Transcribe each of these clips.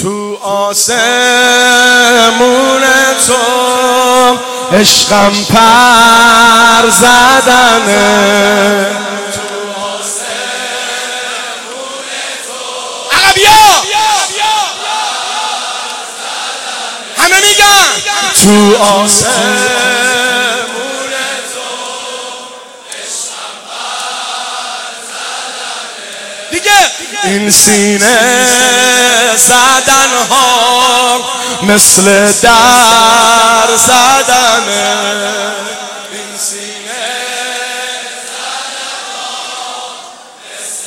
تو آسمون تو عشقم پر زدنه، تو آسمون تو عقبیا همه میگن تو آسمون تو عشقم پر زدنه. دیگه این سینه زدن ها مثل در زدنه، این سینه زدن ها مثل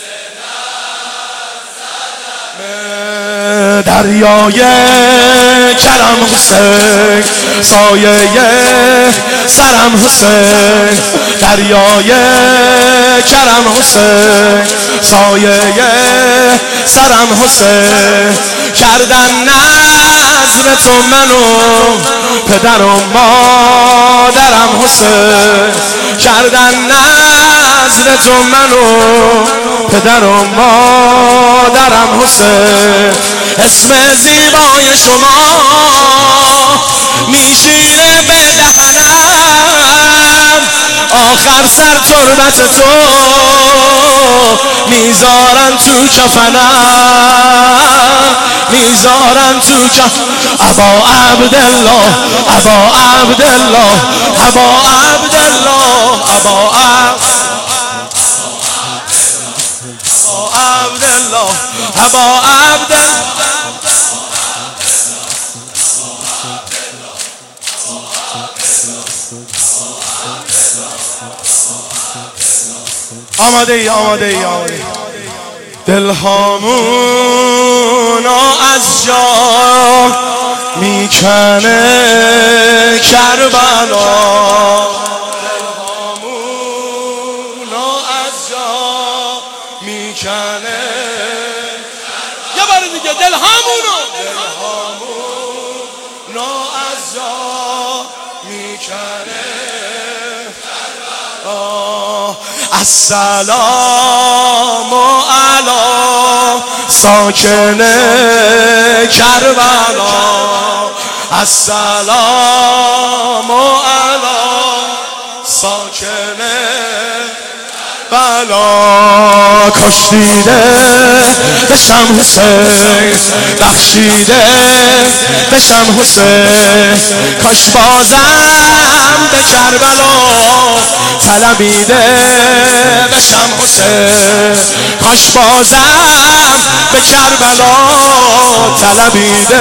در زدنه. دریای کرم حسین سایه سرم حسین، دریای کرم حسین سایه سرم حسین. کردن نظر تو منو پدر و مادرم حسین، کردن نظر تو منو پدر و مادرم حسین. اسم زیبای شما میشینه به دهنم، آخر سر تربت تو میذارن تو کفنم، میذارن تو ابا عبدالله، ابا عبدالله، ابا عبدالله، ابا عبدالله، ابا عبدالله. آماده ای آماده ای آماده ای. دلهامون از جا میکنه کربلا، دلهامون از جا میکنه. یه بار دیگه دلهامون از جا میکنه. السلام علی ساکن کربلا، السلام علی ساکن بلا. کشتیده بشم حسین، بخشیده بشم حسین، کاش بازم به کربلا طلبیده بشم حسین، کاش بازم به کربلا طلبیده.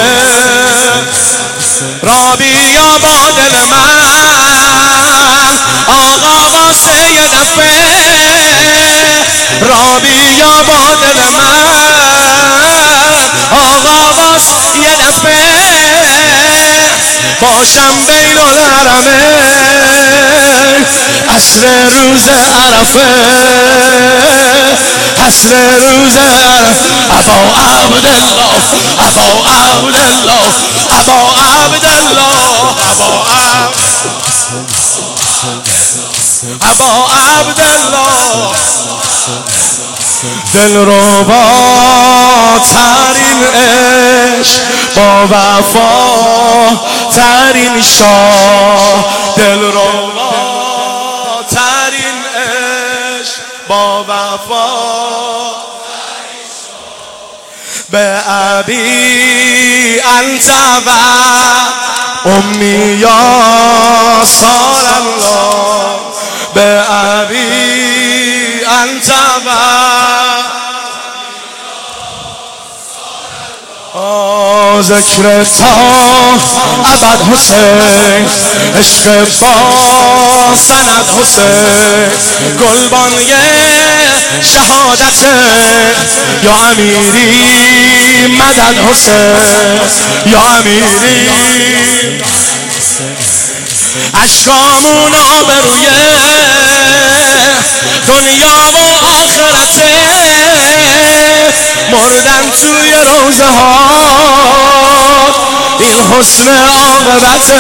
رابیا با دل من آقا واسه یه دفعه، رابیا با دل من آقا واسه یه دفعه، باشم بین الحرمه عصر روز عرفه، عصر روز عرفه. ابا عبدالله، ابا عبدالله، ابا عبدالله، ابا عبدالله. دلربا ترین عشق با وفا ترین شاه، دلربا ترین عشق با وفا ترین شاه. به ابی انت و امی یا سال الله، به ابی انت و ذکر تا ابد حسین، عشق با سند حسین، گلبانگ شهادت یا امیری مدد حسین، یا امیری. اشکامون آبروی دنیا و آخرته، مردن توی روزه ها این حسن عاقبته.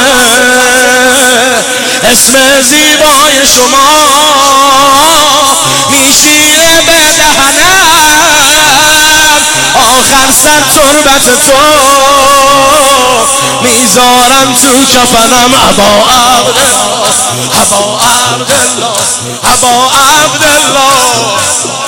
اسم زیبای شما میشینه به دهنم، آخر سر تربت تو میذارم تو کفنم. ابا عبدالله ابا عبدالله ابا عبدالله